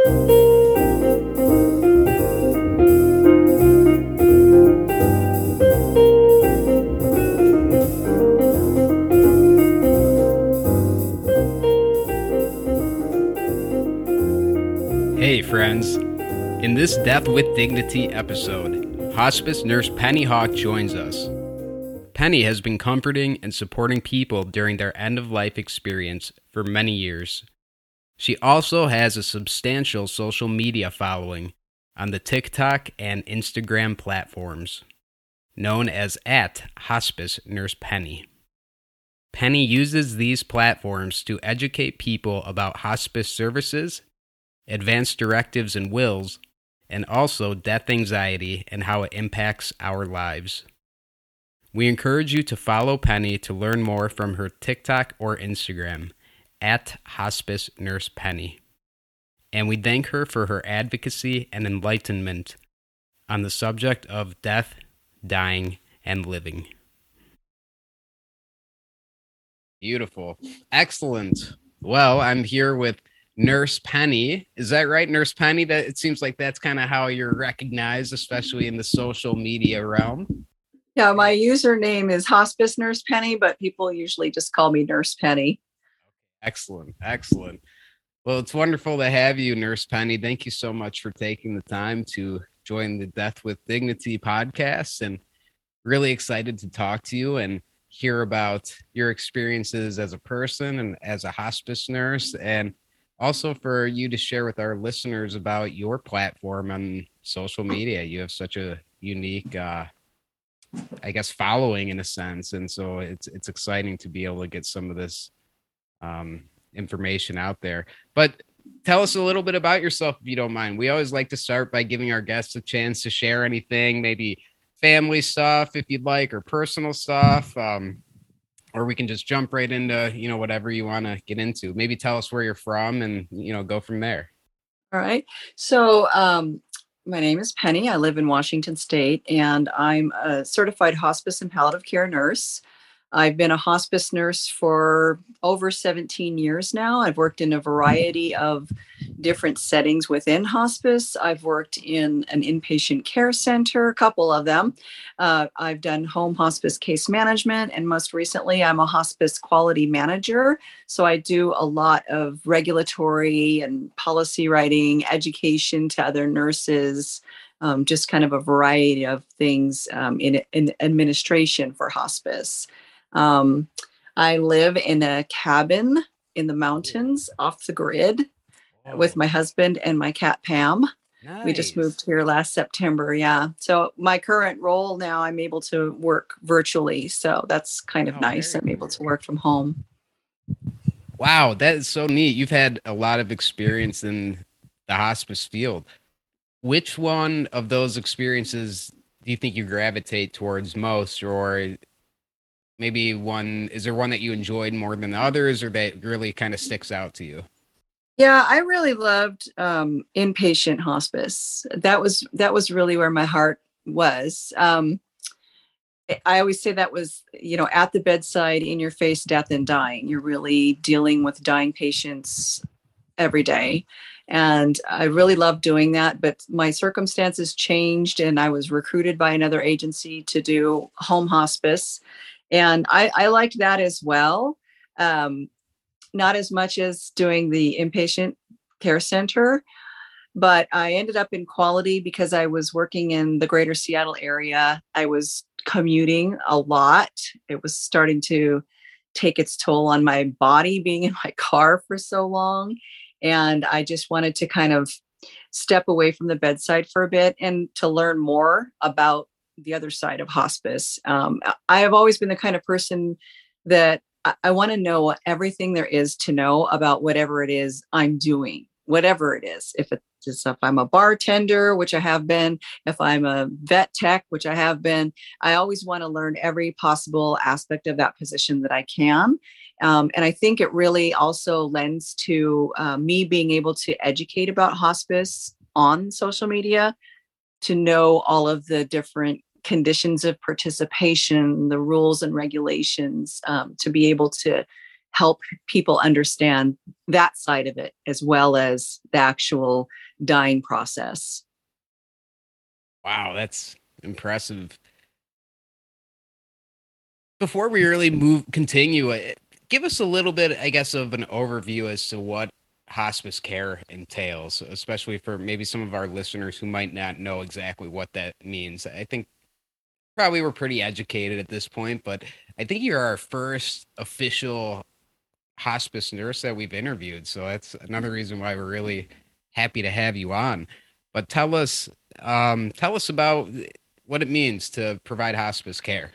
Hey friends, in this Death with Dignity episode, hospice nurse Penny Hawk joins us. Penny has been comforting and supporting people during their end-of-life experience for many years. She also has a substantial social media following on the TikTok and Instagram platforms, known as @Hospice Nurse Penny. Penny uses these platforms to educate people about hospice services, advanced directives and wills, and also death anxiety and how it impacts our lives. We encourage you to follow Penny to learn more from her TikTok or Instagram, @Hospice Nurse Penny. And we thank her for her advocacy and enlightenment on the subject of death, dying, and living. Beautiful. Excellent. Well, I'm here with Nurse Penny. Is that right, Nurse Penny? That it seems like that's kind of how you're recognized, especially in the social media realm. Yeah, my username is Hospice Nurse Penny, but people usually just call me Nurse Penny. Excellent. Excellent. Well, it's wonderful to have you, Nurse Penny. Thank you so much for taking the time to join the Death with Dignity podcast, and really excited to talk to you and hear about your experiences as a person and as a hospice nurse, and also for you to share with our listeners about your platform on social media. You have such a unique, following in a sense. And so it's exciting to be able to get some of this information out there. But tell us a little bit about yourself, if you don't mind. We always like to start by giving our guests a chance to share anything, maybe family stuff, if you'd like, or personal stuff. Or we can just jump right into, whatever you want to get into. Maybe tell us where you're from and, go from there. All right. So my name is Penny. I live in Washington State, and I'm a certified hospice and palliative care nurse. I've been a hospice nurse for over 17 years now. I've worked in a variety of different settings within hospice. I've worked in an inpatient care center, a couple of them. I've done home hospice case management, and most recently, I'm a hospice quality manager. So I do a lot of regulatory and policy writing, education to other nurses, just kind of a variety of things in administration for hospice. I live in a cabin in the mountains off the grid with my husband and my cat, Pam. Nice. We just moved here last September. Yeah. So my current role now, I'm able to work virtually. So that's kind of nice. I'm able to work from home. Wow. That is so neat. You've had a lot of experience in the hospice field. Which one of those experiences do you think you gravitate towards most, or maybe is there one that you enjoyed more than the others, or that really kind of sticks out to you? Yeah, I really loved inpatient hospice. That was really where my heart was. I always say that was, at the bedside, in your face, death and dying. You're really dealing with dying patients every day. And I really loved doing that, but my circumstances changed, and I was recruited by another agency to do home hospice. And I liked that as well. Not as much as doing the inpatient care center, but I ended up in quality because I was working in the greater Seattle area. I was commuting a lot. It was starting to take its toll on my body being in my car for so long. And I just wanted to kind of step away from the bedside for a bit and to learn more about the other side of hospice. I have always been the kind of person that I want to know everything there is to know about whatever it is I'm doing, whatever it is. If I'm a bartender, which I have been, if I'm a vet tech, which I have been, I always want to learn every possible aspect of that position that I can. And I think it really also lends to me being able to educate about hospice on social media, to know all of the different conditions of participation, the rules and regulations, to be able to help people understand that side of it as well as the actual dying process. Wow, that's impressive. Before we really continue, give us a little bit, I guess, of an overview as to what hospice care entails, especially for maybe some of our listeners who might not know exactly what that means. I think probably we're pretty educated at this point, but I think you're our first official hospice nurse that we've interviewed. So that's another reason why we're really happy to have you on. But tell us about what it means to provide hospice care.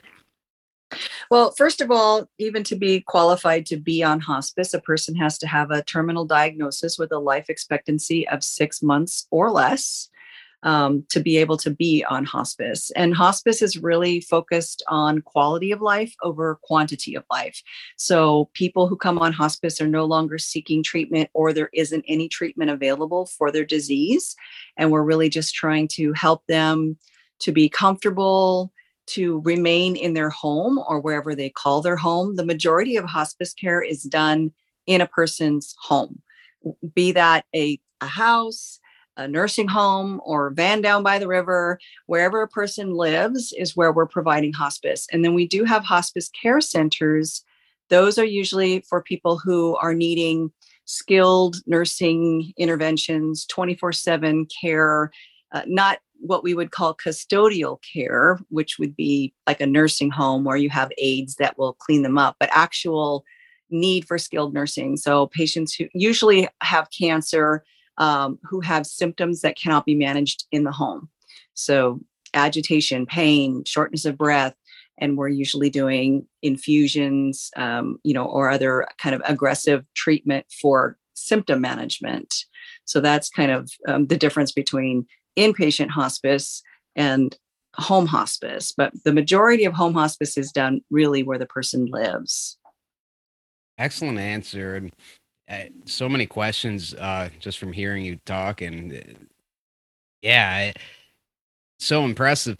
Well, first of all, even to be qualified to be on hospice, a person has to have a terminal diagnosis with a life expectancy of 6 months or less, to be able to be on hospice. And hospice is really focused on quality of life over quantity of life. So people who come on hospice are no longer seeking treatment, or there isn't any treatment available for their disease. And we're really just trying to help them to be comfortable, to remain in their home or wherever they call their home. The majority of hospice care is done in a person's home, be that a house, a nursing home, or van down by the river. Wherever a person lives is where we're providing hospice. And then we do have hospice care centers. Those are usually for people who are needing skilled nursing interventions, 24/7 care, not what we would call custodial care, which would be like a nursing home where you have aides that will clean them up, but actual need for skilled nursing. So patients who usually have cancer, who have symptoms that cannot be managed in the home. So agitation, pain, shortness of breath, and we're usually doing infusions, or other kind of aggressive treatment for symptom management. So that's kind of the difference between inpatient hospice and home hospice. But the majority of home hospice is done really where the person lives. Excellent answer. And so many questions just from hearing you talk. And yeah, so impressive.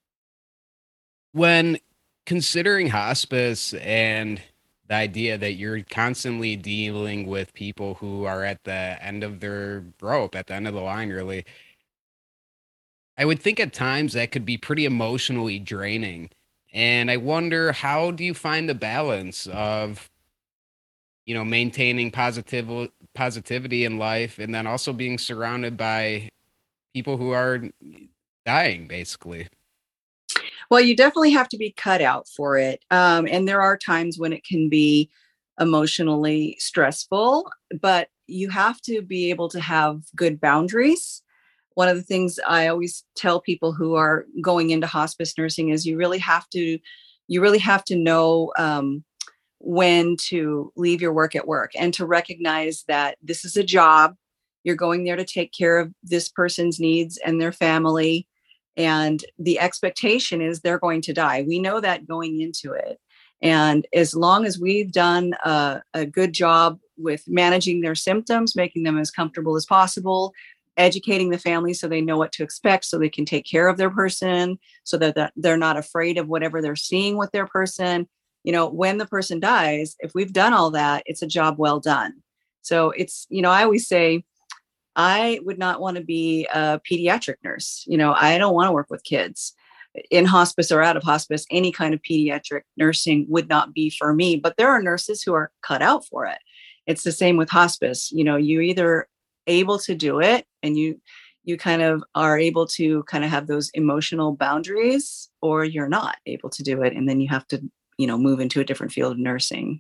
When considering hospice and the idea that you're constantly dealing with people who are at the end of their rope, at the end of the line, really, I would think at times that could be pretty emotionally draining. And I wonder, how do you find the balance of, maintaining positivity in life and then also being surrounded by people who are dying, basically? Well, you definitely have to be cut out for it. And there are times when it can be emotionally stressful, but you have to be able to have good boundaries. One of the things I always tell people who are going into hospice nursing is you really have to know when to leave your work at work and to recognize that this is a job. You're going there to take care of this person's needs and their family. And the expectation is they're going to die. We know that going into it. And as long as we've done a good job with managing their symptoms, making them as comfortable as possible, educating the family so they know what to expect, so they can take care of their person, so that they're not afraid of whatever they're seeing with their person. When the person dies, if we've done all that, it's a job well done. So I always say, I would not want to be a pediatric nurse. I don't want to work with kids in hospice or out of hospice. Any kind of pediatric nursing would not be for me, but there are nurses who are cut out for it. It's the same with hospice. You either able to do it and you kind of are able to kind of have those emotional boundaries, or you're not able to do it. And then you have to, move into a different field of nursing.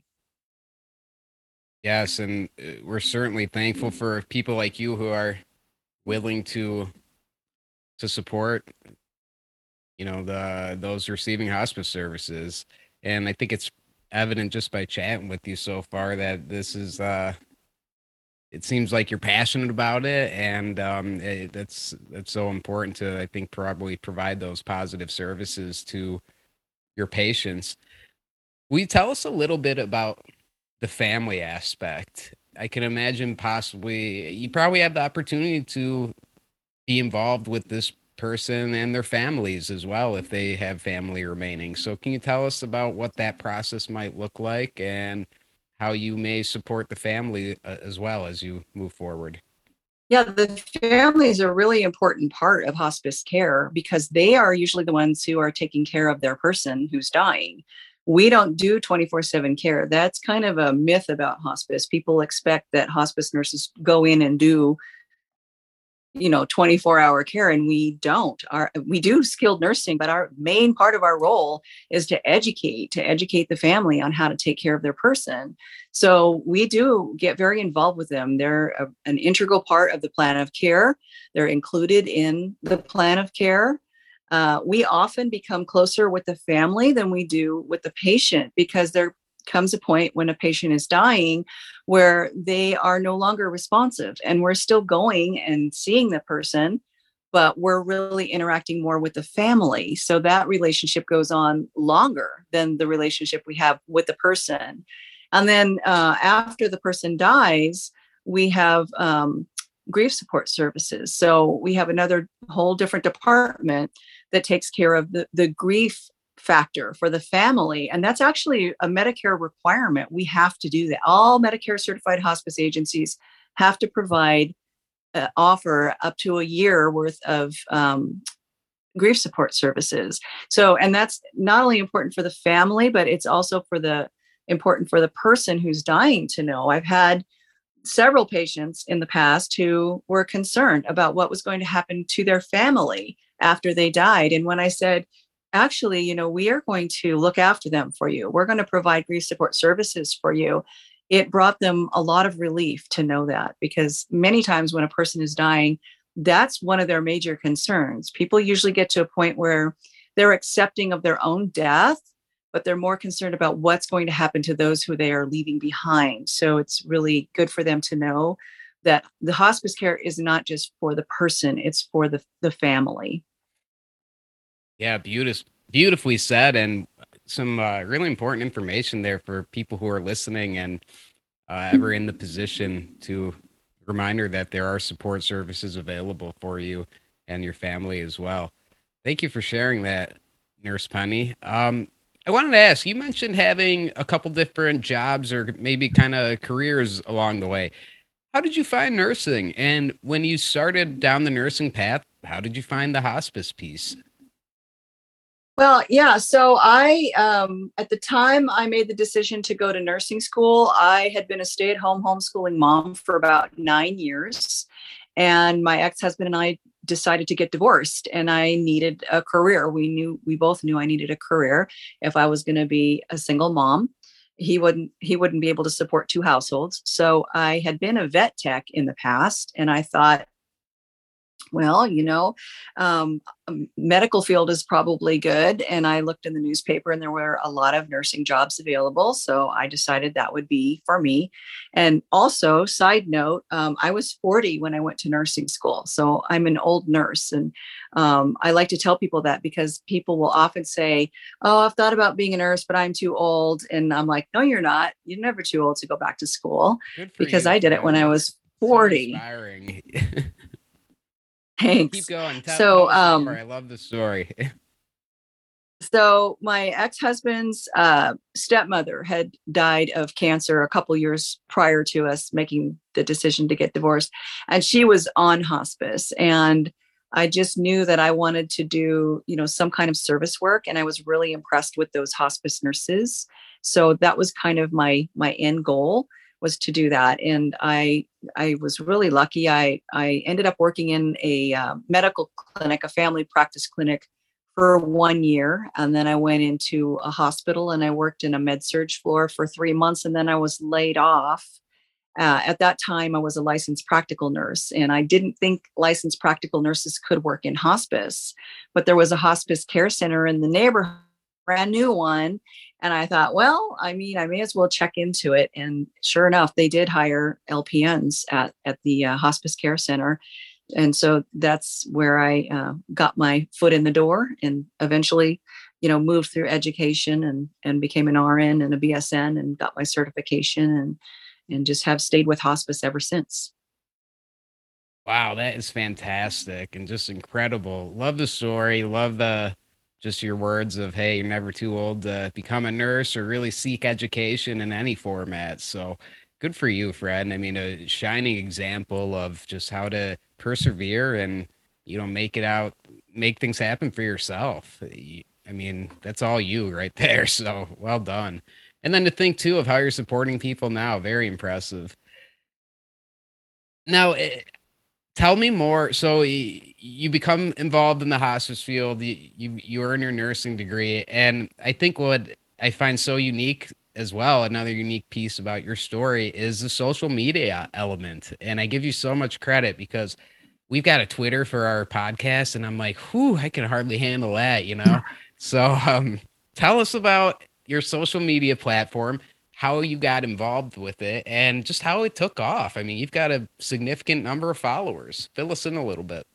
Yes, and we're certainly thankful for people like you who are willing to support, the those receiving hospice services. And I think it's evident just by chatting with you so far that this is it seems like you're passionate about it, and that's so important to, I think, probably provide those positive services to your patients. Will you tell us a little bit about the family aspect? I can imagine possibly you probably have the opportunity to be involved with this person and their families as well if they have family remaining. So can you tell us about what that process might look like and how you may support the family as well as you move forward. Yeah, the family is a really important part of hospice care because they are usually the ones who are taking care of their person who's dying. We don't do 24/7 care. That's kind of a myth about hospice. People expect that hospice nurses go in and do 24-hour care, and we don't. We do skilled nursing, but our main part of our role is to educate the family on how to take care of their person. So we do get very involved with them. They're an integral part of the plan of care. They're included in the plan of care. We often become closer with the family than we do with the patient because there comes a point when a patient is dying where they are no longer responsive, and we're still going and seeing the person, but we're really interacting more with the family. So that relationship goes on longer than the relationship we have with the person. And then after the person dies, we have grief support services. So we have another whole different department that takes care of the grief factor for the family. And that's actually a Medicare requirement. We have to do that. All Medicare certified hospice agencies have to provide, offer up to a year worth of grief support services. So, and that's not only important for the family, but it's also important for the person who's dying to know. I've had several patients in the past who were concerned about what was going to happen to their family after they died. And when I said, actually, we are going to look after them for you, we're going to provide grief support services for you, it brought them a lot of relief to know that, because many times when a person is dying, that's one of their major concerns. People usually get to a point where they're accepting of their own death, but they're more concerned about what's going to happen to those who they are leaving behind. So it's really good for them to know that the hospice care is not just for the person, it's for the family. Yeah, beautifully said, and some really important information there for people who are listening and ever in the position to reminder that there are support services available for you and your family as well. Thank you for sharing that, Nurse Penny. I wanted to ask, you mentioned having a couple different jobs or maybe kind of careers along the way. How did you find nursing? And when you started down the nursing path, how did you find the hospice piece? Well, yeah. So at the time I made the decision to go to nursing school, I had been a stay-at-home homeschooling mom for about 9 years. And my ex-husband and I decided to get divorced, and I needed a career. We both knew I needed a career if I was going to be a single mom. He wouldn't be able to support two households. So I had been a vet tech in the past, and I thought, well, medical field is probably good. And I looked in the newspaper and there were a lot of nursing jobs available. So I decided that would be for me. And also, side note, I was 40 when I went to nursing school. So I'm an old nurse. And I like to tell people that because people will often say, oh, I've thought about being a nurse, but I'm too old. And I'm like, no, you're not. You're never too old to go back to school, Good for because you, I did it when friend. I That's was so 40. inspiring. Keep Thanks. going. Tell So, the story. I love the story. so my ex-husband's stepmother had died of cancer a couple years prior to us making the decision to get divorced, and she was on hospice. And I just knew that I wanted to do, some kind of service work, and I was really impressed with those hospice nurses. So that was kind of my end goal, was to do that. And I was really lucky. I ended up working in a medical clinic, a family practice clinic, for 1 year. And then I went into a hospital and I worked in a med surge floor for 3 months. And then I was laid off. At that time, I was a licensed practical nurse, and I didn't think licensed practical nurses could work in hospice. But there was a hospice care center in the neighborhood, brand new one. And I thought, well, I mean, I may as well check into it. And sure enough, they did hire LPNs at the hospice care center. And so that's where I got my foot in the door, and eventually, moved through education and became an RN and a BSN and got my certification, and just have stayed with hospice ever since. Wow, that is fantastic and just incredible. Love the story. Love the just your words of, hey, you're never too old to become a nurse or really seek education in any format. So good for you, Fred. I mean, a shining example of just how to persevere and, make it out, make things happen for yourself. I mean, that's all you right there. So well done. And then to think too of how you're supporting people now, very impressive. Now, tell me more. So you become involved in the hospice field. You earn your nursing degree, and I think what I find so unique as well, another unique piece about your story is the social media element. And I give you so much credit because we've got a Twitter for our podcast, and I'm like, whew, I can hardly handle that. So tell us about your social media platform, how you got involved with it, and just how it took off. I mean, you've got a significant number of followers. Fill us in a little bit.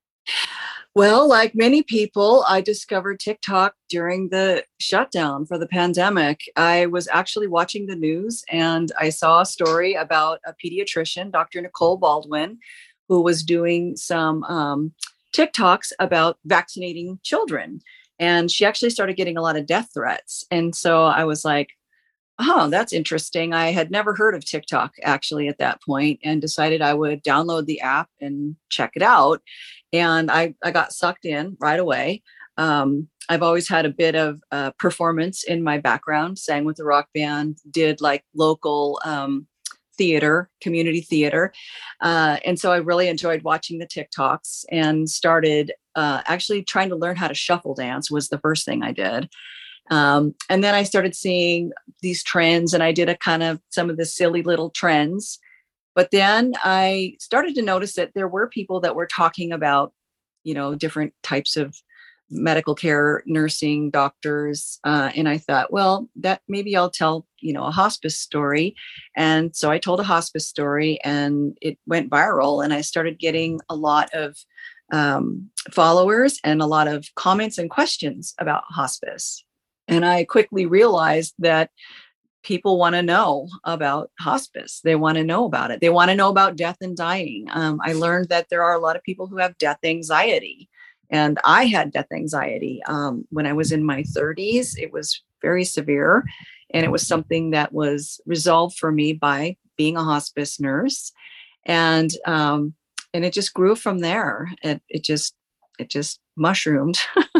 Well, like many people, I discovered TikTok during the shutdown for the pandemic. I was actually watching the news and I saw a story about a pediatrician, Dr. Nicole Baldwin, who was doing some TikToks about vaccinating children. And she actually started getting a lot of death threats. And so I was like, oh, that's interesting. I had never heard of TikTok actually at that point and decided I would download the app and check it out. And I got sucked in right away. I've always had a bit of performance in my background, sang with the rock band, did like local theater, community theater. And so I really enjoyed watching the TikToks and started actually trying to learn how to shuffle dance was the first thing I did. And then I started seeing these trends and I did a kind of some of the silly little trends. But then I started to notice that there were people that were talking about, different types of medical care, nursing, doctors. And I thought, well, that maybe I'll tell, a hospice story. And so I told a hospice story and it went viral. And I started getting a lot of followers and a lot of comments and questions about hospice. And I quickly realized that people want to know about hospice. They want to know about it. They want to know about death and dying. I learned that there are a lot of people who have death anxiety. And I had death anxiety when I was in my 30s. It was very severe. And it was something that was resolved for me by being a hospice nurse. And it just grew from there. It just mushroomed.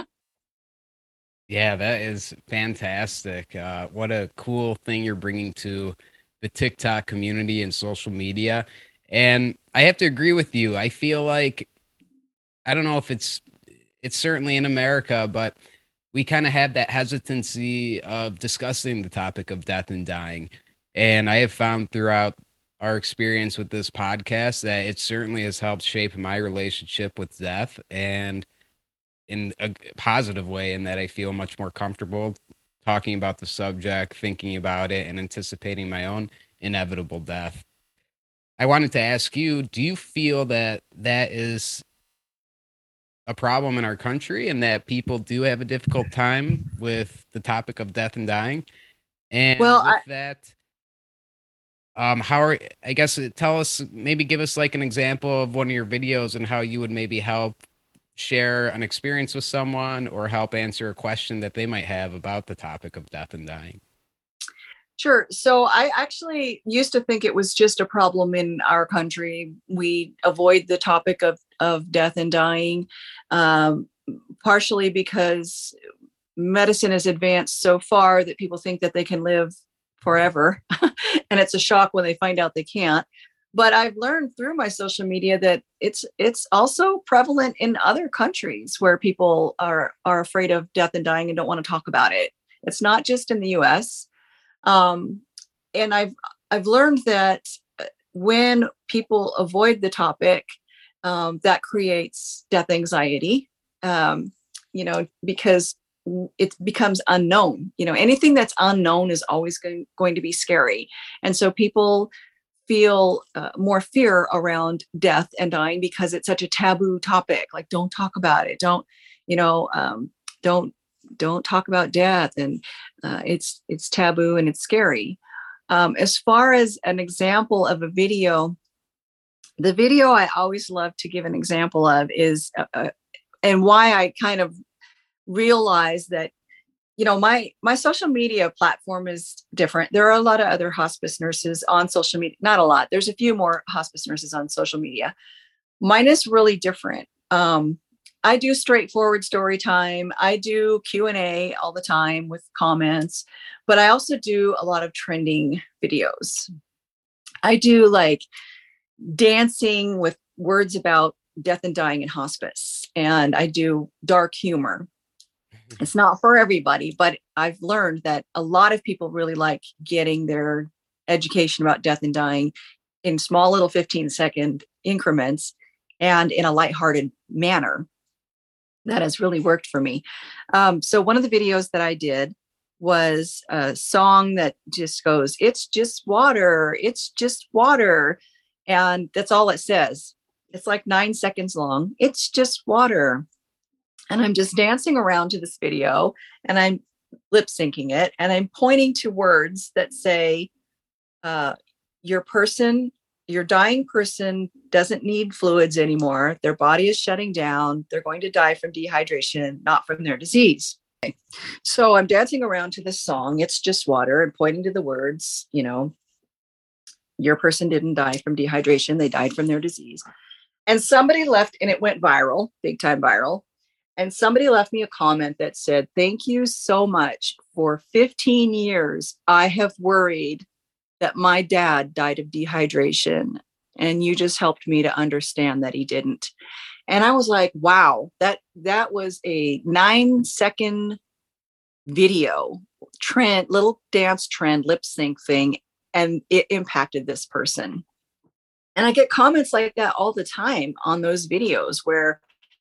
Yeah, that is fantastic. What a cool thing you're bringing to the TikTok community and social media. And I have to agree with you. I feel like I don't know if it's certainly in America, but we kind of have that hesitancy of discussing the topic of death and dying. And I have found throughout our experience with this podcast that it certainly has helped shape my relationship with death and in a positive way, in that I feel much more comfortable talking about the subject, thinking about it, and anticipating my own inevitable death. I wanted to ask you, do you feel that that is a problem in our country and that people do have a difficult time with the topic of death and dying? And Well, with that, how are, I guess, tell us, maybe give us like an example of one of your videos and how you would maybe help share an experience with someone or help answer a question that they might have about the topic of death and dying. sure. So I actually used to think it was just a problem in our country. We avoid the topic of death and dying, um, partially because medicine has advanced so far that people think that they can live forever. And it's a shock when they find out they can't. But I've learned through my social media that it's also prevalent in other countries where people are afraid of death and dying and don't want to talk about it. It's not just in the US. Um, and I've learned that when people avoid the topic, that creates death anxiety. Because it becomes unknown. Anything that's unknown is always going to be scary, and so people feel more fear around death and dying because it's such a taboo topic. Like, don't talk about it. You know, um, don't don't talk about death, and it's taboo and it's scary. As far as an example of a video, the video I always love to give an example of is, and why I kind of realize that, my social media platform is different. There are a lot of other hospice nurses on social media. Not a lot. There's a few more hospice nurses on social media. Mine is really different. I do straightforward story time. I do Q&A all the time with comments, but I also do a lot of trending videos. I do like dancing with words about death and dying in hospice, and I do dark humor. It's not for everybody, but I've learned that a lot of people really like getting their education about death and dying in small little 15-second increments and in a lighthearted manner. That has really worked for me. So one of the videos that I did was a song that just goes, "It's just water, it's just water." And that's all it says. It's like 9 seconds long. It's just water. And I'm just dancing around to this video, and I'm lip syncing it, and I'm pointing to words that say, your dying person doesn't need fluids anymore. Their body is shutting down. They're going to die from dehydration, not from their disease. Okay. So I'm dancing around to this song, "It's Just Water," and pointing to the words, your person didn't die from dehydration. They died from their disease. And somebody left, and it went viral, big time viral. And somebody left me a comment that said, "Thank you so much. For 15 years, I have worried that my dad died of dehydration, and you just helped me to understand that he didn't." And I was like, wow, that was a 9-second video trend, little dance trend, lip sync thing. And it impacted this person. And I get comments like that all the time on those videos where,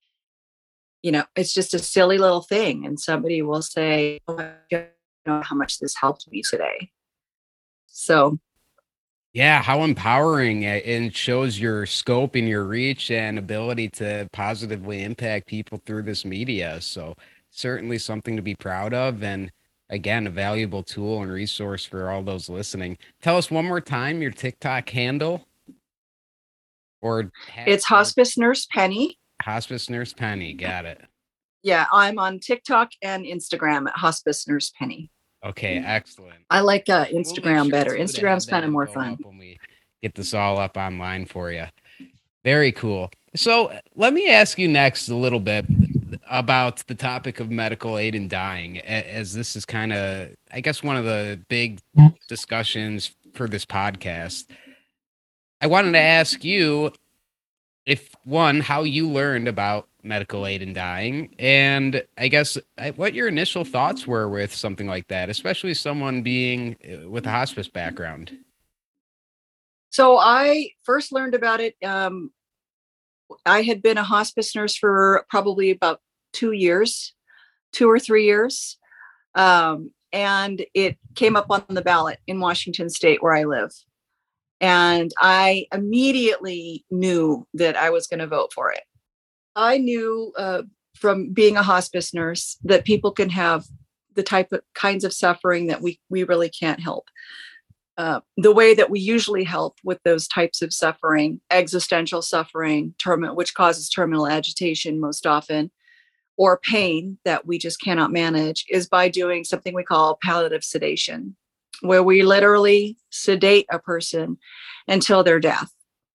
it's just a silly little thing. And somebody will say, "Oh, I don't know how much this helped me today." So Yeah, how empowering, and shows your scope and your reach and ability to positively impact people through this media. So certainly something to be proud of, and again, a valuable tool and resource for all those listening. Tell us one more time your TikTok handle or it's Hospice Nurse Penny. Hospice Nurse Penny. Got it. Yeah, I'm on TikTok and Instagram at Hospice Nurse Penny. Okay, excellent. I like Instagram better. Instagram's kind of more fun. When we get this all up online for you. Very cool. So let me ask you next a little bit about the topic of medical aid in dying, as this is kind of, I guess, one of the big discussions for this podcast. I wanted to ask you how you learned about medical aid in dying, and I guess what your initial thoughts were with something like that, especially someone being with a hospice background. So I first learned about it. I had been a hospice nurse for probably about 2 or 3 years. And it came up on the ballot in Washington State where I live. And I immediately knew that I was going to vote for it. I knew from being a hospice nurse that people can have the kinds of suffering that we really can't help. The way that we usually help with those types of suffering, existential suffering, which causes terminal agitation most often, or pain that we just cannot manage, is by doing something we call palliative sedation, where we literally sedate a person until their death.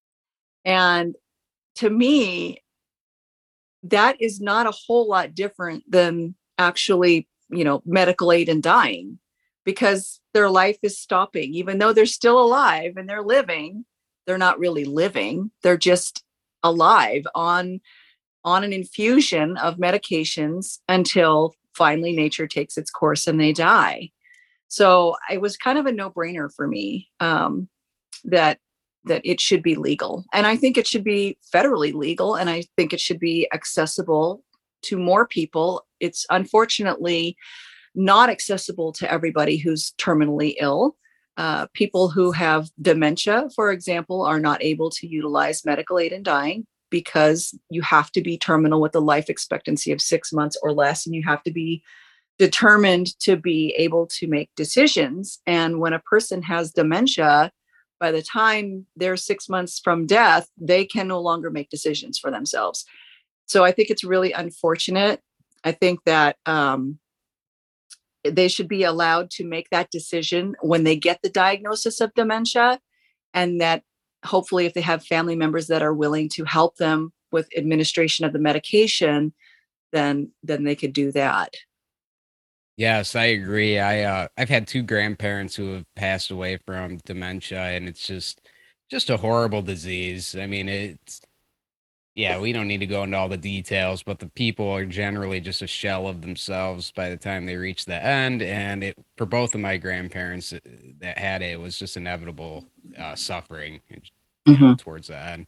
And to me, that is not a whole lot different than actually, medical aid in dying, because their life is stopping. Even though they're still alive and they're living, they're not really living. They're just alive on an infusion of medications until finally nature takes its course and they die. So it was kind of a no-brainer for me that it should be legal. And I think it should be federally legal, and I think it should be accessible to more people. It's unfortunately not accessible to everybody who's terminally ill. People who have dementia, for example, are not able to utilize medical aid in dying because you have to be terminal with a life expectancy of 6 months or less, and you have to be determined to be able to make decisions. And when a person has dementia, by the time they're 6 months from death, they can no longer make decisions for themselves. So I think it's really unfortunate I think that they should be allowed to make that decision when they get the diagnosis of dementia, and that hopefully if they have family members that are willing to help them with administration of the medication, then they could do that. Yes, I agree. I've had two grandparents who have passed away from dementia, and it's just a horrible disease. I mean, it's yeah, we don't need to go into all the details, but the people are generally just a shell of themselves by the time they reach the end. And it for both of my grandparents that had it, it was just inevitable suffering, Mm-hmm. towards the end.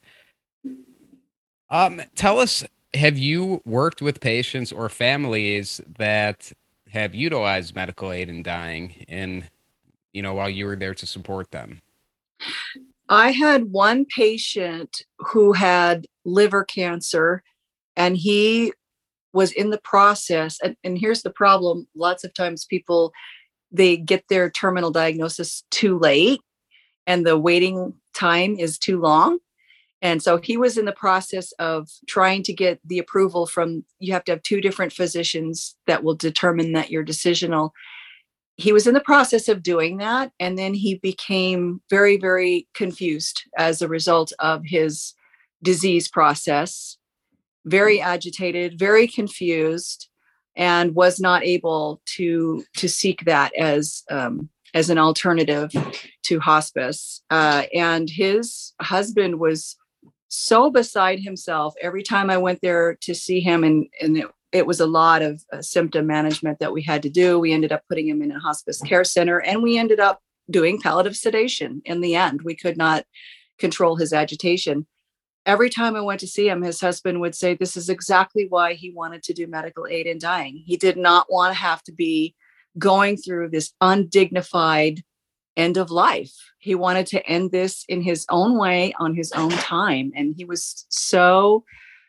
Tell us, have you worked with patients or families that have utilized medical aid in dying and, while you were there to support them? I had one patient who had liver cancer, and he was in the process. And here's the problem: lots of times people, they get their terminal diagnosis too late, and the waiting time is too long. And so he was in the process of trying to get the approval from, you have to have two different physicians that will determine that you're decisional. He was in the process of doing that. And then he became very, very confused as a result of his disease process, very agitated, very confused, and was not able to seek that as an alternative to hospice. And his husband was so beside himself every time I went there to see him, and it was a lot of symptom management that we had to do. We ended up putting him in a hospice care center, and we ended up doing palliative sedation in the end. We could not control his agitation. Every time I went to see him, his husband would say this is exactly why he wanted to do medical aid in dying. He did not want to have to be going through this undignified end of life. He wanted to end this in his own way, on his own time. And he was so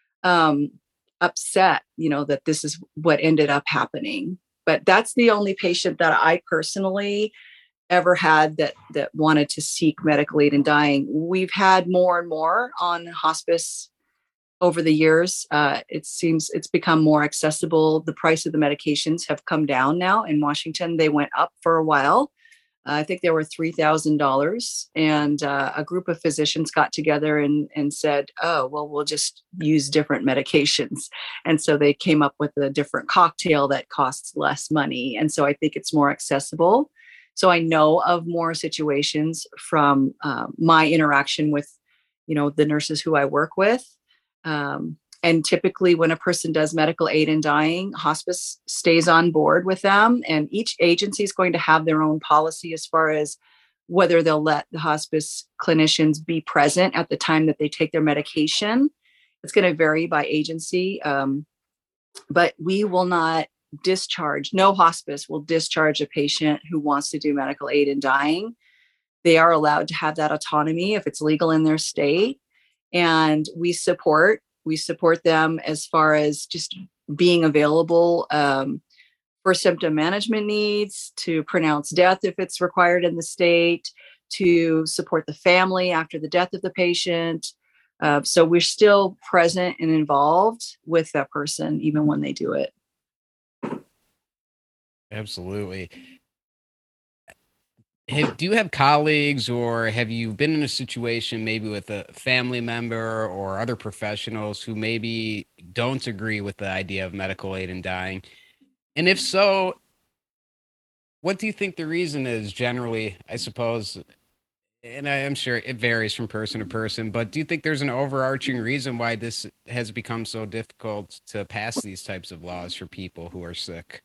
upset, that this is what ended up happening. But that's the only patient that I personally ever had that wanted to seek medical aid in dying. We've had more and more on hospice over the years. It seems it's become more accessible. The price of the medications have come down now in Washington. They went up for a while. I think they were $3,000, and a group of physicians got together and said, oh, well, we'll just use different medications. And so they came up with a different cocktail that costs less money. And so I think it's more accessible. So I know of more situations from my interaction with, the nurses who I work with. And typically when a person does medical aid in dying, hospice stays on board with them. And each agency is going to have their own policy as far as whether they'll let the hospice clinicians be present at the time that they take their medication. It's going to vary by agency. But we will not discharge, no hospice will discharge a patient who wants to do medical aid in dying. They are allowed to have that autonomy if it's legal in their state. And we support them as far as just being available for symptom management needs, to pronounce death if it's required in the state, to support the family after the death of the patient. So we're still present and involved with that person even when they do it. Absolutely. Do you have colleagues, or have you been in a situation maybe with a family member or other professionals who maybe don't agree with the idea of medical aid in dying? And if so, what do you think the reason is generally, I suppose? And I am sure it varies from person to person, but do you think there's an overarching reason why this has become so difficult to pass these types of laws for people who are sick?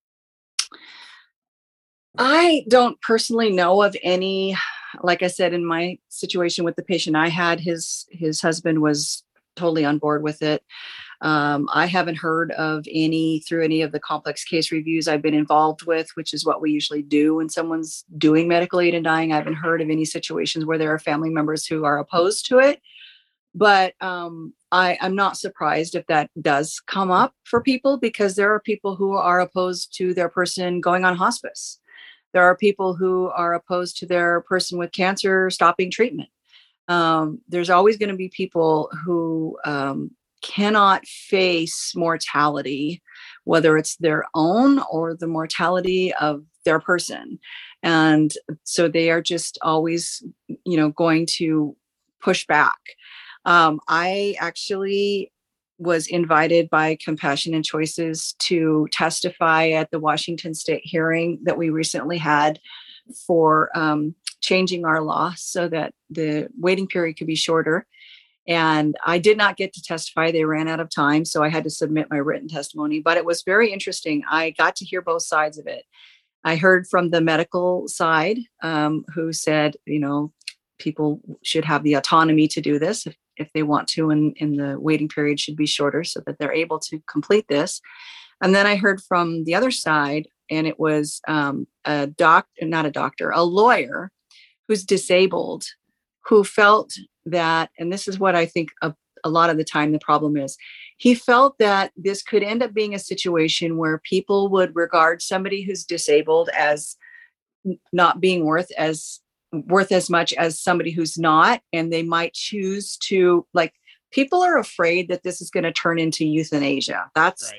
I don't personally know of any. Like I said, in my situation with the patient I had, his husband was totally on board with it. I haven't heard of any through any of the complex case reviews I've been involved with, which is what we usually do when someone's doing medical aid in dying. I haven't heard of any situations where there are family members who are opposed to it. But I'm not surprised if that does come up for people, because there are people who are opposed to their person going on hospice. There are people who are opposed to their person with cancer stopping treatment. There's always going to be people who cannot face mortality whether it's their own or the mortality of their person. And so they are just always, going to push back. I actually was invited by Compassion and Choices to testify at the Washington State hearing that we recently had for changing our law so that the waiting period could be shorter. And I did not get to testify. They ran out of time, so I had to submit my written testimony. But it was very interesting. I got to hear both sides of it. I heard from the medical side, who said, people should have the autonomy to do this if they want to, and the waiting period should be shorter so that they're able to complete this. And then I heard from the other side, and it was a lawyer who's disabled, who felt that, and this is what I think a lot of the time the problem is, he felt that this could end up being a situation where people would regard somebody who's disabled as not being worth as much as somebody who's not, and they might choose to, like, people are afraid that this is going to turn into euthanasia. That's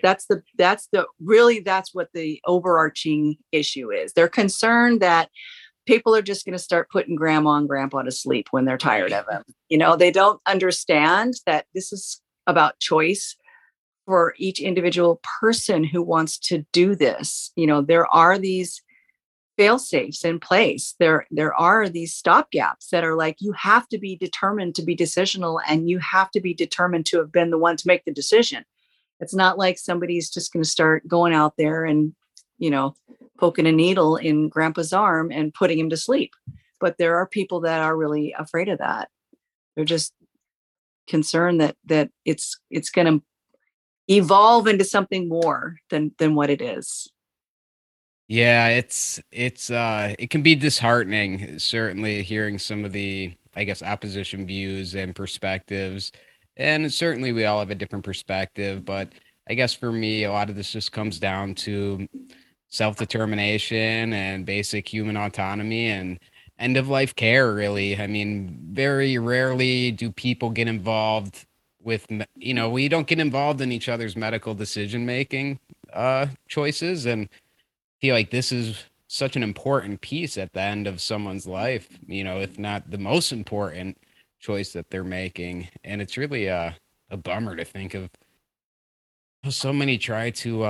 what the overarching issue is. They're concerned that people are just going to start putting grandma and grandpa to sleep when they're tired of them. They don't understand that this is about choice for each individual person who wants to do this. There are these fail-safes in place. There are these stopgaps that are like, you have to be determined to be decisional, and you have to be determined to have been the one to make the decision. It's not like somebody's just going to start going out there and, poking a needle in grandpa's arm and putting him to sleep. But there are people that are really afraid of that. They're just concerned that it's going to evolve into something more than what it is. Yeah, it can be disheartening, certainly, hearing some of the, I guess, opposition views and perspectives. And certainly we all have a different perspective, but I guess for me, a lot of this just comes down to self-determination and basic human autonomy and end of life care, really. I mean, very rarely do people get involved with, we don't get involved in each other's medical decision making choices, and feel like this is such an important piece at the end of someone's life, if not the most important choice that they're making. And it's really a bummer to think of how so many try to,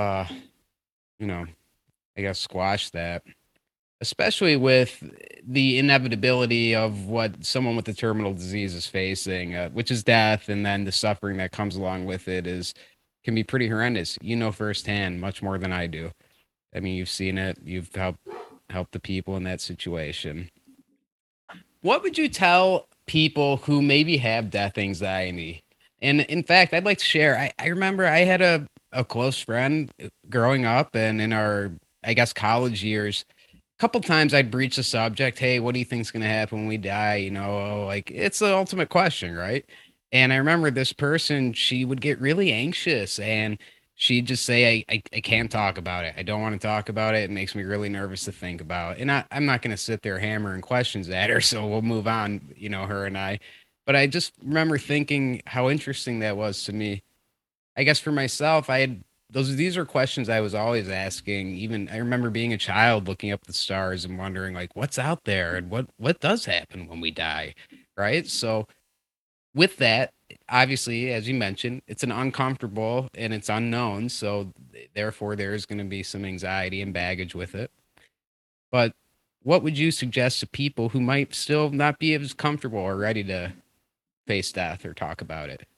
I guess, squash that, especially with the inevitability of what someone with a terminal disease is facing, which is death. And then the suffering that comes along with it can be pretty horrendous, firsthand, much more than I do. I mean, you've seen it. You've helped the people in that situation. What would you tell people who maybe have death anxiety? And in fact, I'd like to share. I remember I had a close friend growing up, and in our, I guess, college years, a couple times I'd breach the subject. Hey, what do you think's going to happen when we die? Like, it's the ultimate question, right? And I remember this person, she would get really anxious, and she'd just say, I can't talk about it. I don't want to talk about it. It makes me really nervous to think about. And I'm not going to sit there hammering questions at her, so we'll move on, her and I. But I just remember thinking how interesting that was to me. I guess for myself, these are questions I was always asking. Even I remember being a child looking up the stars and wondering, like, what's out there and what does happen when we die, right? So with that, obviously, as you mentioned, it's an uncomfortable and it's unknown. So therefore, there's going to be some anxiety and baggage with it. But what would you suggest to people who might still not be as comfortable or ready to face death or talk about it?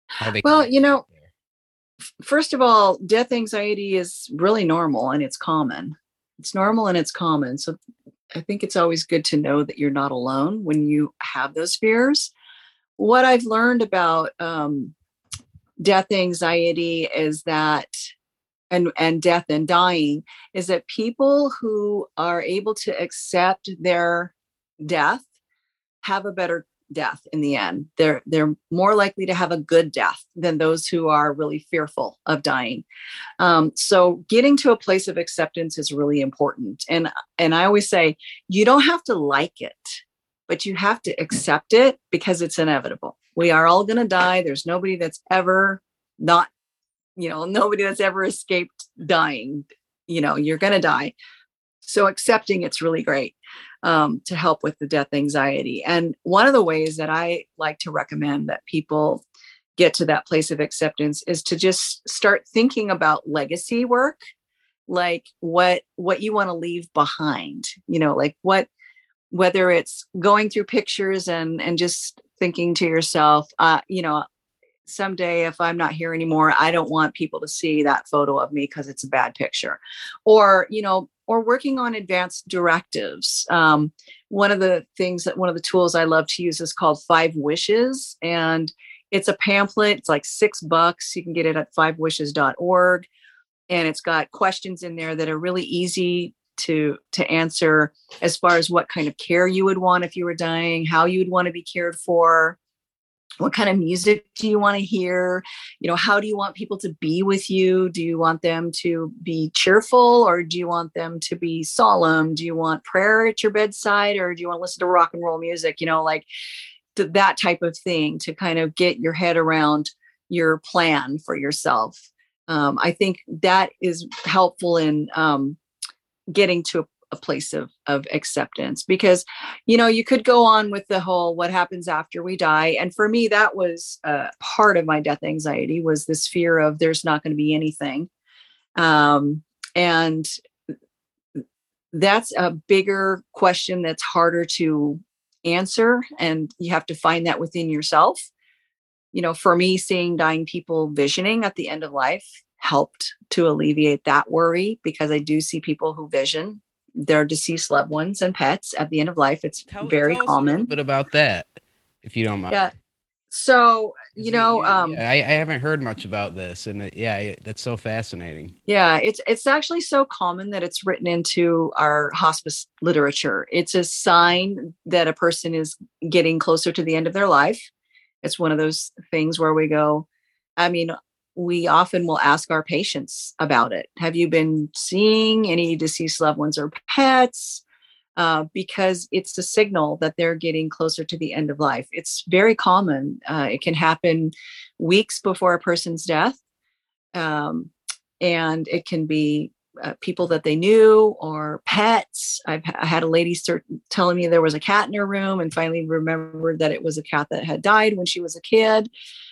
First of all, death anxiety is really normal and it's common. It's normal and it's common. So I think it's always good to know that you're not alone when you have those fears. What I've learned about death anxiety is that, and death and dying, is that people who are able to accept their death have a better death in the end. They're more likely to have a good death than those who are really fearful of dying. So getting to a place of acceptance is really important. And I always say, you don't have to like it, but you have to accept it because it's inevitable. We are all going to die. There's nobody that's ever not nobody that's ever escaped dying. You're going to die. So accepting it's really great to help with the death anxiety. And one of the ways that I like to recommend that people get to that place of acceptance is to just start thinking about legacy work, like what you want to leave behind, like whether it's going through pictures and just thinking to yourself, someday if I'm not here anymore, I don't want people to see that photo of me because it's a bad picture, or working on advanced directives. One of the tools I love to use is called 5 Wishes. And it's a pamphlet. It's like $6. You can get it at fivewishes.org. And it's got questions in there that are really easy to answer as far as what kind of care you would want if you were dying, how you would want to be cared for, what kind of music do you want to hear, how do you want people to be with you? Do you want them to be cheerful, or do you want them to be solemn? Do you want prayer at your bedside, or do you want to listen to rock and roll music? Like that type of thing, to kind of get your head around your plan for yourself. I think that is helpful in getting to a place of acceptance, because you could go on with the whole what happens after we die. And for me, that was part of my death anxiety, was this fear of there's not going to be anything. And that's a bigger question that's harder to answer, and you have to find that within yourself. For me, seeing dying people visioning at the end of life helped to alleviate that worry, because I do see people who vision their deceased loved ones and pets at the end of life. It's very tell us common. a little bit about that, if you don't mind. Yeah. So, I haven't heard much about this, and that's so fascinating. Yeah, it's actually so common that it's written into our hospice literature. It's a sign that a person is getting closer to the end of their life. It's one of those things where we go, we often will ask our patients about it. Have you been seeing any deceased loved ones or pets? Because it's a signal that they're getting closer to the end of life. It's very common. It can happen weeks before a person's death. And it can be people that they knew, or pets. I had a lady telling me there was a cat in her room, and finally remembered that it was a cat that had died when she was a kid.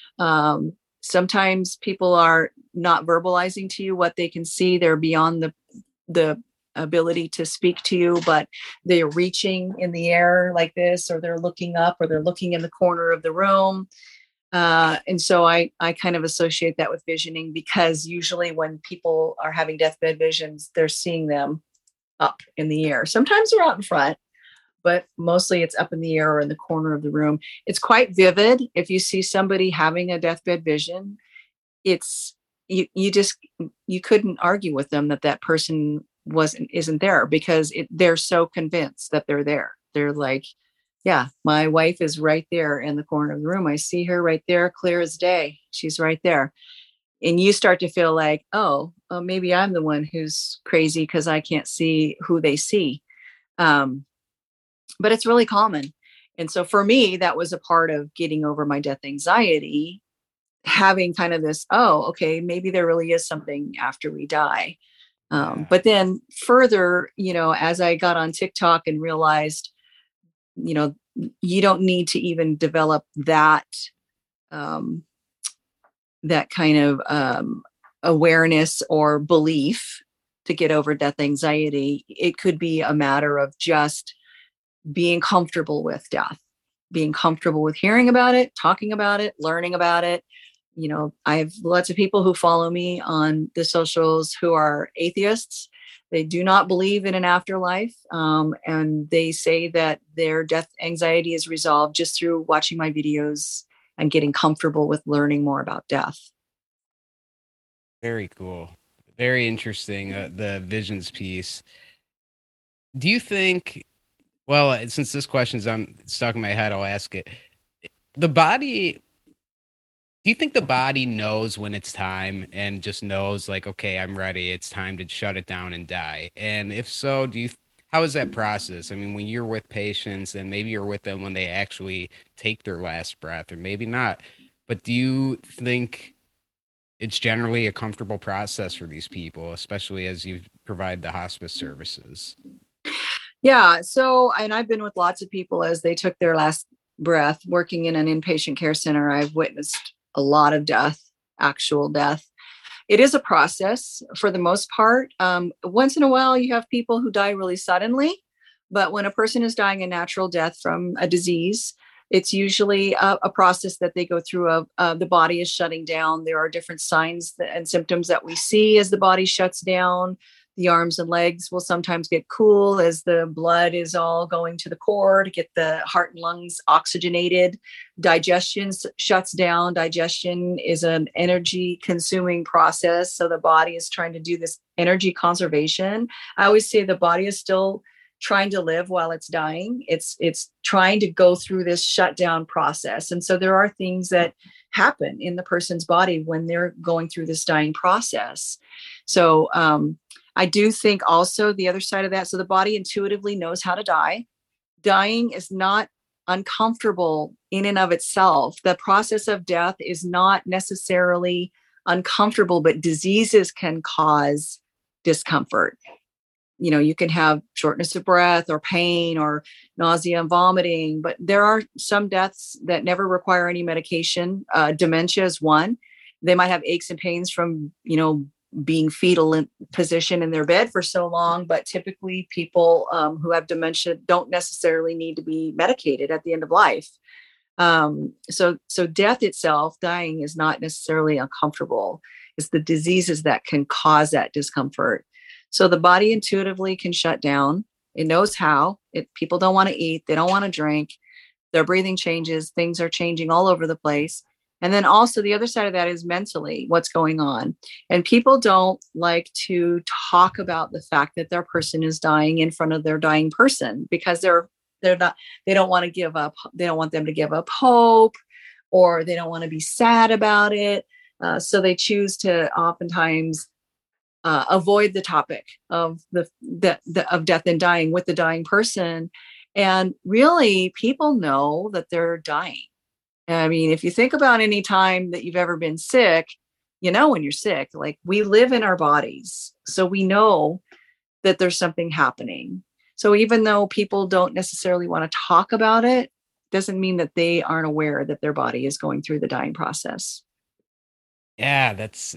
Sometimes people are not verbalizing to you what they can see. They're beyond the ability to speak to you, but they're reaching in the air like this, or they're looking up, or they're looking in the corner of the room. And so I kind of associate that with visioning, because usually when people are having deathbed visions, they're seeing them up in the air. Sometimes they're out in front, but mostly it's up in the air or in the corner of the room. It's quite vivid. If you see somebody having a deathbed vision, it's you couldn't argue with them that person isn't there, because they're so convinced that they're there. They're like, yeah, my wife is right there in the corner of the room. I see her right there, clear as day. She's right there. And you start to feel like, maybe I'm the one who's crazy because I can't see who they see. But it's really common. And so for me, that was a part of getting over my death anxiety, having kind of this, okay, maybe there really is something after we die. But then further, as I got on TikTok and realized, you don't need to even develop that kind of awareness or belief to get over death anxiety. It could be a matter of just being comfortable with death, being comfortable with hearing about it, talking about it, learning about it. I have lots of people who follow me on the socials who are atheists. They do not believe in an afterlife. And they say that their death anxiety is resolved just through watching my videos and getting comfortable with learning more about death. Very cool. Very interesting. The visions piece. Do you think, well, since this question's stuck in my head, I'll ask it. The body, do you think the body knows when it's time and just knows like, okay, I'm ready. It's time to shut it down and die? And if so, how is that process? I mean, when you're with patients and maybe you're with them when they actually take their last breath, or maybe not, but do you think it's generally a comfortable process for these people, especially as you provide the hospice services. Yeah. So, and I've been with lots of people as they took their last breath. Working in an inpatient care center, I've witnessed a lot of death, actual death. It is a process for the most part. Once in a while, you have people who die really suddenly, but when a person is dying a natural death from a disease, it's usually a process that they go through of the body is shutting down. There are different signs and symptoms that we see as the body shuts down. The arms and legs will sometimes get cool as the blood is all going to the core to get the heart and lungs oxygenated. Digestion shuts down. Digestion is an energy consuming process. So the body is trying to do this energy conservation. I always say the body is still trying to live while it's dying. It's trying to go through this shutdown process. And so there are things that happen in the person's body when they're going through this dying process. So I do think also the other side of that. So the body intuitively knows how to die. Dying is not uncomfortable in and of itself. The process of death is not necessarily uncomfortable, but diseases can cause discomfort. You know, you can have shortness of breath or pain or nausea and vomiting, but there are some deaths that never require any medication. Dementia is one. They might have aches and pains from, being fetal in position in their bed for so long, but typically people who have dementia don't necessarily need to be medicated at the end of life. So death itself, dying, is not necessarily uncomfortable. It's the diseases that can cause that discomfort. So the body intuitively can shut down. It knows how. People don't want to eat. They don't want to drink. Their breathing changes. Things are changing all over the place. And then also the other side of that is mentally what's going on. And people don't like to talk about the fact that their person is dying in front of their dying person because they don't want to give up. They don't want them to give up hope, or they don't want to be sad about it. So they choose to oftentimes avoid the topic of of death and dying with the dying person. And really, people know that they're dying. I mean, if you think about any time that you've ever been sick, when you're sick, like, we live in our bodies. So we know that there's something happening. So even though people don't necessarily want to talk about it, doesn't mean that they aren't aware that their body is going through the dying process. Yeah, that's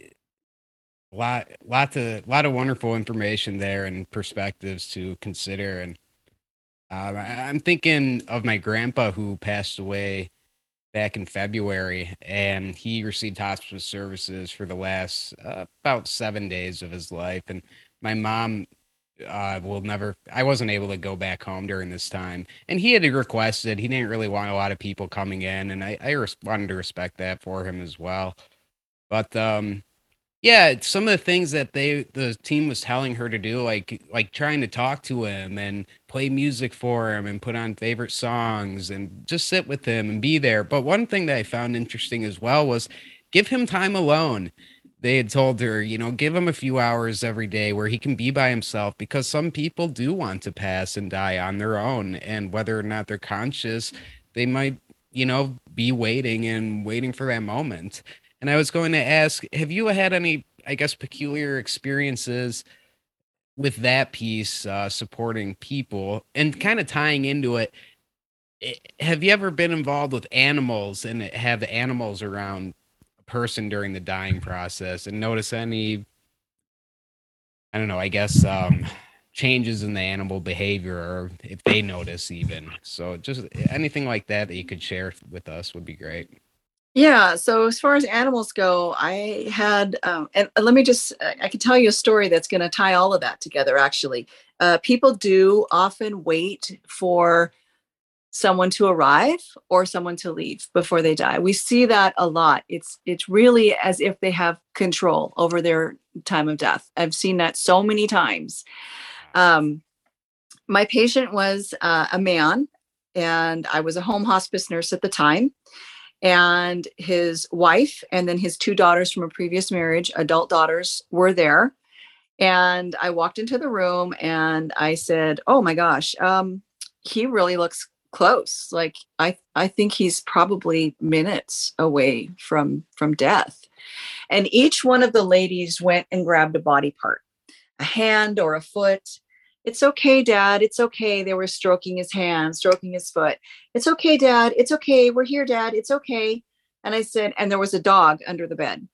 lot of wonderful information there and perspectives to consider. And I'm thinking of my grandpa who passed away back in February, and he received hospice services for the last about 7 days of his life. And my mom I wasn't able to go back home during this time. And he had requested, he didn't really want a lot of people coming in. And I wanted to respect that for him as well. But yeah, some of the things that the team was telling her to do, like trying to talk to him and play music for him and put on favorite songs and just sit with him and be there. But one thing that I found interesting as well was give him time alone. They had told her, give him a few hours every day where he can be by himself, because some people do want to pass and die on their own. And whether or not they're conscious, they might, be waiting for that moment. And I was going to ask, have you had any, I guess, peculiar experiences with that piece, supporting people and kind of tying into it? Have you ever been involved with animals and have the animals around a person during the dying process and notice any, I don't know, I guess, changes in the animal behavior, or if they notice even? So just anything like that you could share with us would be great. Yeah. So as far as animals go, I had, and let me just, I can tell you a story that's going to tie all of that together, actually. People do often wait for someone to arrive or someone to leave before they die. We see that a lot. It's really as if they have control over their time of death. I've seen that so many times. My patient was a man, and I was a home hospice nurse at the time. And his wife and then his two daughters from a previous marriage, adult daughters, were there. And I walked into the room and I said, "Oh my gosh, he really looks close. Like I think he's probably minutes away from death. And each one of the ladies went and grabbed a body part, a hand or a foot. It's okay, Dad. It's okay. They were stroking his hand, stroking his foot. It's okay, Dad. It's okay. We're here, Dad. It's okay. And I said, and there was a dog under the bed.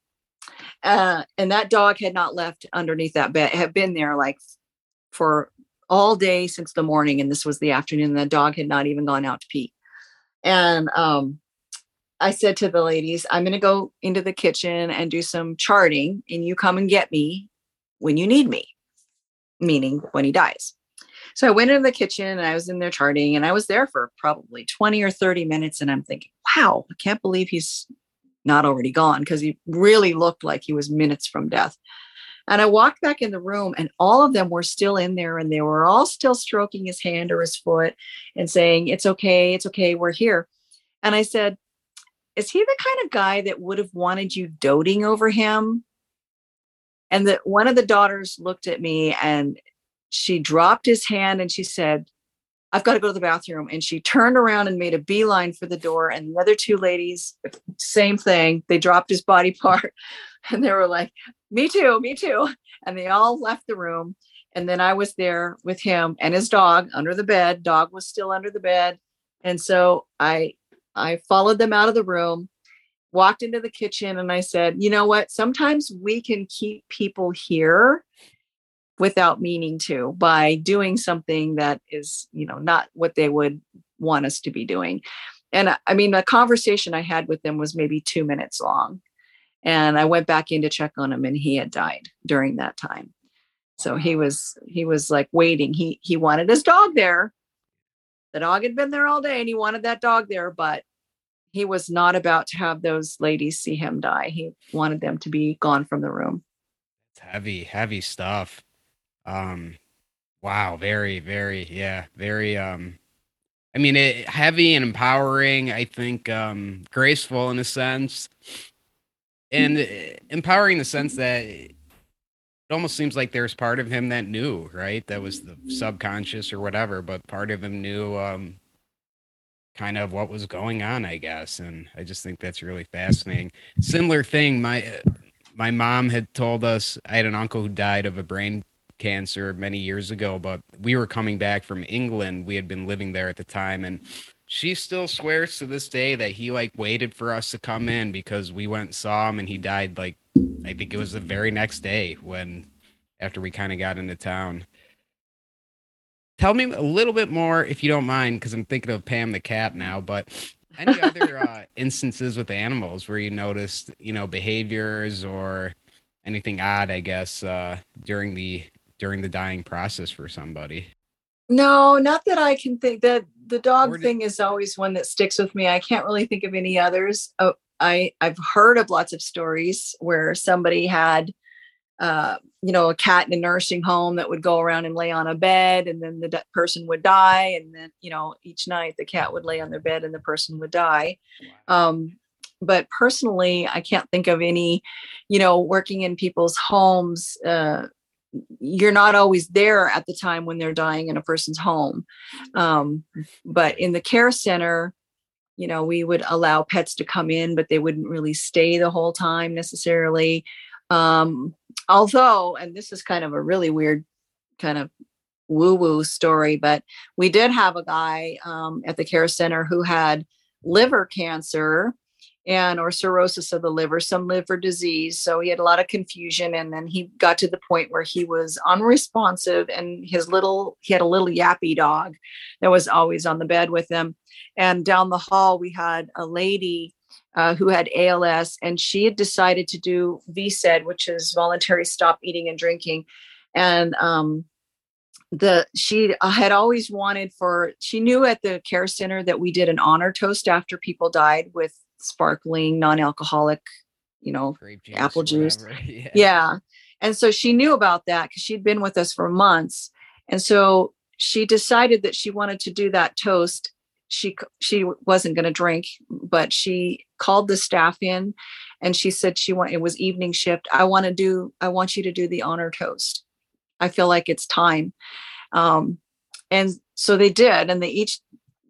And that dog had not left underneath that bed, had been there like for all day since the morning. And this was the afternoon. The dog had not even gone out to pee. And I said to the ladies, I'm going to go into the kitchen and do some charting, and you come and get me when you need me, meaning when he dies. So I went into the kitchen and I was in there charting, and I was there for probably 20 or 30 minutes. And I'm thinking, wow, I can't believe he's not already gone, because he really looked like he was minutes from death. And I walked back in the room, and all of them were still in there, and they were all still stroking his hand or his foot and saying, it's okay, we're here. And I said, is he the kind of guy that would have wanted you doting over him? And that one of the daughters looked at me and she dropped his hand and she said, I've got to go to the bathroom. And she turned around and made a beeline for the door. And the other two ladies, same thing. They dropped his body part and they were like, me too, me too. And they all left the room. And then I was there with him and his dog under the bed. Dog was still under the bed. And so I followed them out of the room, walked into the kitchen, and I said, you know what? Sometimes we can keep people here without meaning to, by doing something that is, not what they would want us to be doing. And I mean, the conversation I had with them was maybe 2 minutes long. And I went back in to check on him, and he had died during that time. So he was like waiting. He wanted his dog there. The dog had been there all day and he wanted that dog there, but he was not about to have those ladies see him die. He wanted them to be gone from the room. It's heavy, heavy stuff. Wow. Very, very, yeah. Very, heavy and empowering, I think, graceful in a sense, and empowering in the sense that it almost seems like there's part of him that knew, right? That was the subconscious or whatever, but part of him knew, kind of what was going on, I guess. And I just think that's really fascinating. Similar thing. My mom had told us, I had an uncle who died of a brain cancer many years ago, but we were coming back from England. We had been living there at the time, and she still swears to this day that he like waited for us to come in because we went and saw him, and he died like, I think it was the very next day after we kind of got into town. Tell me a little bit more, if you don't mind, because I'm thinking of Pam the cat now, but any other instances with animals where you noticed, behaviors or anything odd, I guess, during the dying process for somebody? No, not that I can think. That the dog thing is always one that sticks with me. I can't really think of any others. Oh, I've heard of lots of stories where somebody had, a cat in a nursing home that would go around and lay on a bed, and then the person would die. And then, each night the cat would lay on their bed and the person would die. But personally, I can't think of any, working in people's homes. You're not always there at the time when they're dying in a person's home. But in the care center, we would allow pets to come in, but they wouldn't really stay the whole time necessarily. Although, and this is kind of a really weird kind of woo-woo story, but we did have a guy at the care center who had liver cancer or cirrhosis of the liver, some liver disease. So he had a lot of confusion. And then he got to the point where he was unresponsive, and he had a little yappy dog that was always on the bed with him. And down the hall, we had a lady who had ALS, and she had decided to do VSED, which is voluntary stop eating and drinking. And she had always wanted she knew at the care center that we did an honor toast after people died with sparkling non-alcoholic, grape juice, apple juice. Yeah. And so she knew about that because she'd been with us for months. And so she decided that she wanted to do that toast. She wasn't going to drink, but she called the staff in and she said it was evening shift. I want you to do the honor toast. I feel like it's time. And so they did, and they each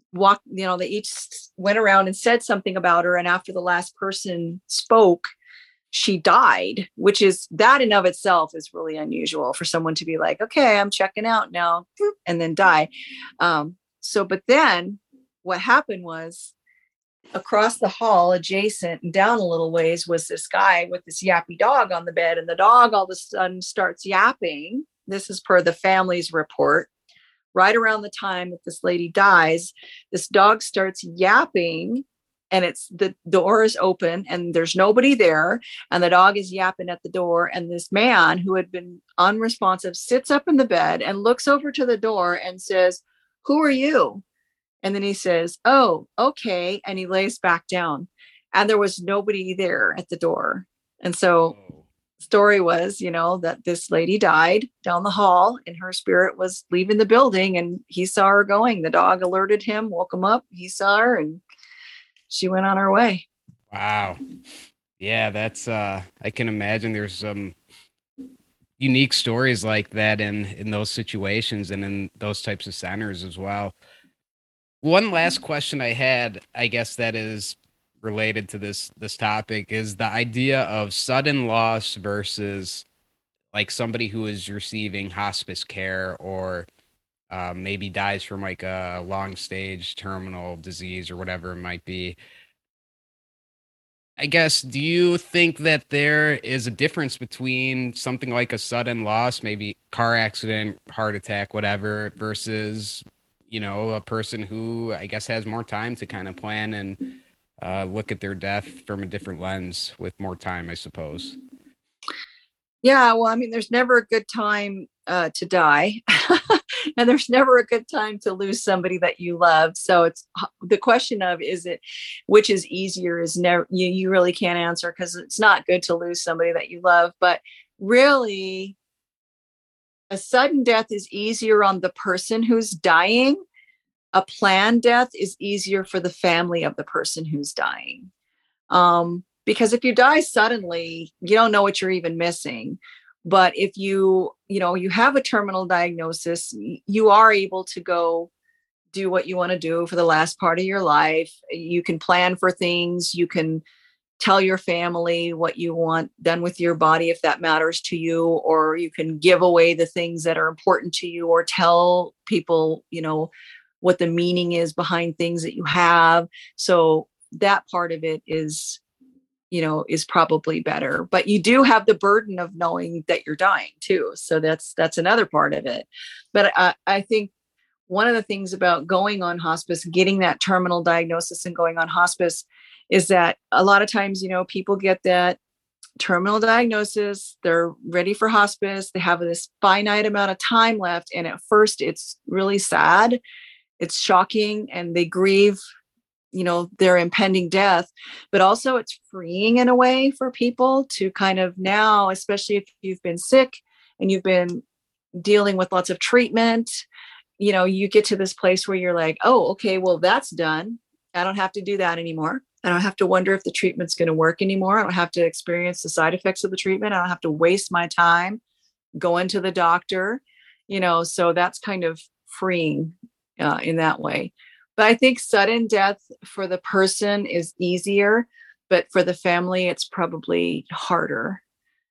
walked, they each went around and said something about her. And after the last person spoke, she died, which is, that in of itself is really unusual for someone to be like, okay, I'm checking out now, and then die. But then what happened was, across the hall, adjacent and down a little ways, was this guy with this yappy dog on the bed. And the dog all of a sudden starts yapping. This is per the family's report. Right around the time that this lady dies, this dog starts yapping, and it's, the door is open and there's nobody there. And the dog is yapping at the door. And this man who had been unresponsive sits up in the bed and looks over to the door and says, "Who are you?" And then he says, "Oh, okay." And he lays back down, and there was nobody there at the door. And so the story was, that this lady died down the hall and her spirit was leaving the building, and he saw her going. The dog alerted him, woke him up. He saw her, and she went on her way. Wow. Yeah, that's I can imagine there's some unique stories like that in those situations and in those types of centers as well. One last question I had, I guess that is related to this topic, is the idea of sudden loss versus like somebody who is receiving hospice care or maybe dies from like a long stage terminal disease or whatever it might be. I guess, do you think that there is a difference between something like a sudden loss, maybe car accident, heart attack, whatever, versus, a person who I guess has more time to kind of plan and look at their death from a different lens with more time, I suppose? Yeah, well, I mean, there's never a good time to die, and there's never a good time to lose somebody that you love. So it's the question of, is it, which is easier, is never, you really can't answer, because it's not good to lose somebody that you love. But really, a sudden death is easier on the person who's dying. A planned death is easier for the family of the person who's dying. Because if you die suddenly, you don't know what you're even missing. But if you have a terminal diagnosis, you are able to go do what you want to do for the last part of your life. You can plan for things. You can tell your family what you want done with your body, if that matters to you, or you can give away the things that are important to you, or tell people, what the meaning is behind things that you have. So that part of it is probably better. But you do have the burden of knowing that you're dying too. So that's another part of it. But I think one of the things about going on hospice, getting that terminal diagnosis and going on hospice, is that a lot of times, people get that terminal diagnosis, they're ready for hospice, they have this finite amount of time left. And at first it's really sad, it's shocking, and they grieve their impending death. But also it's freeing in a way for people to kind of now, especially if you've been sick and you've been dealing with lots of treatment, you get to this place where you're like, oh, okay, well, that's done. I don't have to do that anymore. I don't have to wonder if the treatment's going to work anymore. I don't have to experience the side effects of the treatment. I don't have to waste my time going to the doctor, so that's kind of freeing in that way. But I think sudden death for the person is easier, but for the family, it's probably harder.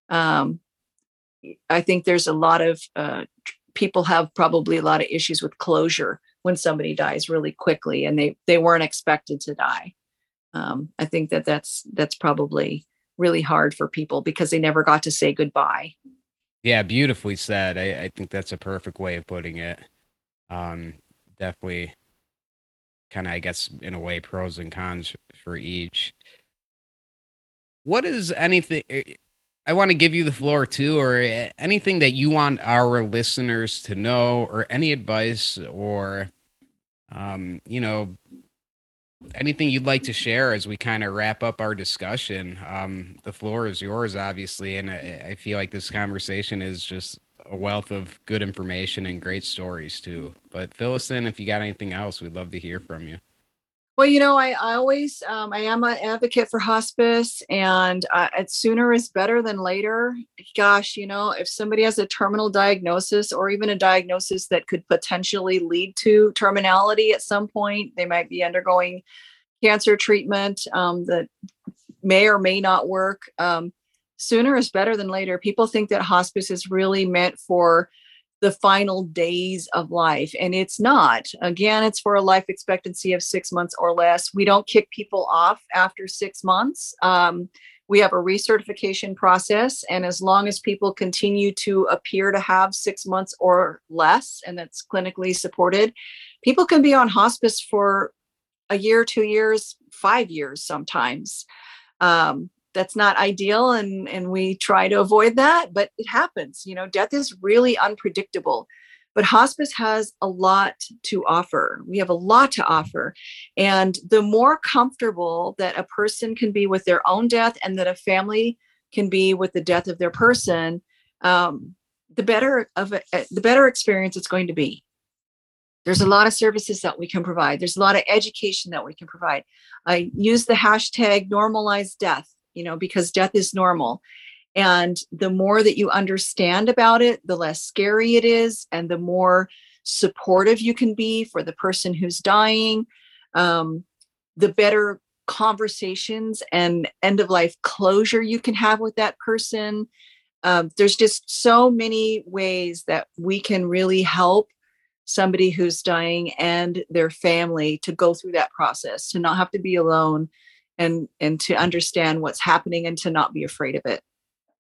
I think there's a lot of people have probably a lot of issues with closure when somebody dies really quickly and they weren't expected to die. I think that's probably really hard for people because they never got to say goodbye. Yeah, beautifully said. I think that's a perfect way of putting it. Definitely kind of, I guess, in a way, pros and cons for each. What is anything? I want to give you the floor too, or anything that you want our listeners to know, or any advice, or anything you'd like to share as we kind of wrap up our discussion. The floor is yours, obviously, and I feel like this conversation is just a wealth of good information and great stories too. But fill us in if you got anything else. We'd love to hear from you. Well, I always, I am an advocate for hospice, and it's sooner is better than later. Gosh, if somebody has a terminal diagnosis or even a diagnosis that could potentially lead to terminality at some point, they might be undergoing cancer treatment that may or may not work. Sooner is better than later. People think that hospice is really meant for the final days of life, and it's not. Again, it's for a life expectancy of 6 months or less. We don't kick people off after 6 months. We have a recertification process, and as long as people continue to appear to have 6 months or less, and that's clinically supported, people can be on hospice for a year, 2 years, 5 years sometimes. That's not ideal, and we try to avoid that, but it happens. Death is really unpredictable, but hospice has a lot to offer. We have a lot to offer, and the more comfortable that a person can be with their own death, and that a family can be with the death of their person, the better experience it's going to be. There's a lot of services that we can provide. There's a lot of education that we can provide. I use the hashtag normalize death, because death is normal. And the more that you understand about it, the less scary it is, and the more supportive you can be for the person who's dying, the better conversations and end of life closure you can have with that person. There's just so many ways that we can really help somebody who's dying and their family to go through that process, to not have to be alone, and to understand what's happening and to not be afraid of it.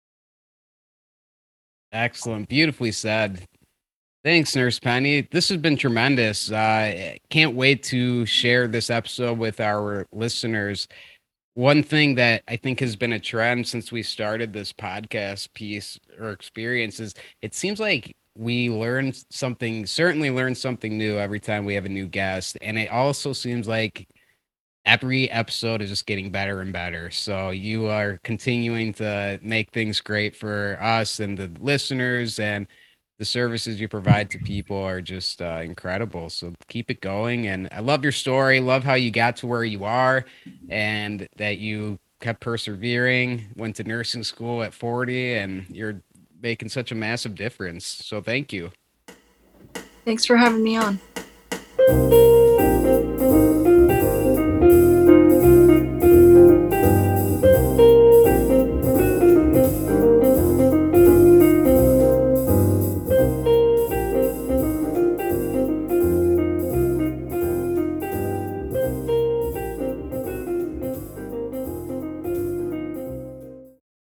Excellent. Beautifully said. Thanks, Nurse Penny. This has been tremendous. Can't wait to share this episode with our listeners. One thing that I think has been a trend since we started this podcast piece or experience is it seems like we certainly learn something new every time we have a new guest. And it also seems like every episode is just getting better and better. So you are continuing to make things great for us and the listeners, and the services you provide to people are just incredible. So keep it going. And I love your story. Love how you got to where you are and that you kept persevering, went to nursing school at 40, and you're making such a massive difference. So thank you. Thanks for having me on.